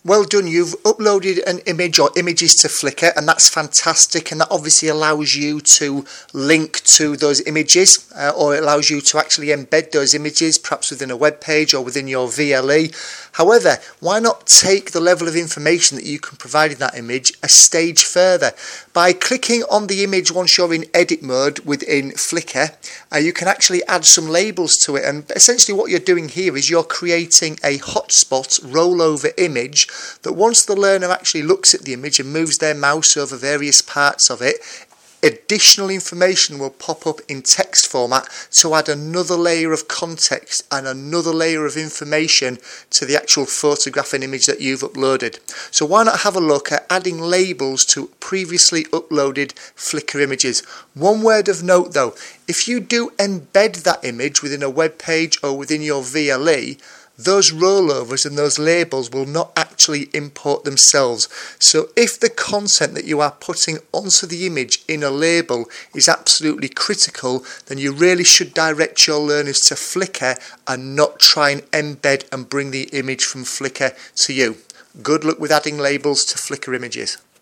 Well done, you've uploaded an image or images to Flickr, and that's fantastic, and that obviously allows you to link to those images or it allows you to actually embed those images perhaps within a web page or within your VLE. However, why not take the level of information that you can provide in that image a stage further? By clicking on the image once you're in edit mode within Flickr, you can actually add some labels to it, and essentially what you're doing here is you're creating a hotspot rollover image that once the learner actually looks at the image and moves their mouse over various parts of it, additional information will pop up in text format to add another layer of context and another layer of information to the actual photograph and image that you've uploaded. So why not have a look at adding labels to previously uploaded Flickr images? One word of note though, if you do embed that image within a web page or within your VLE, those rollovers and those labels will not actually import themselves. So if the content that you are putting onto the image in a label is absolutely critical, then you really should direct your learners to Flickr and not try and embed and bring the image from Flickr to you. Good luck with adding labels to Flickr images.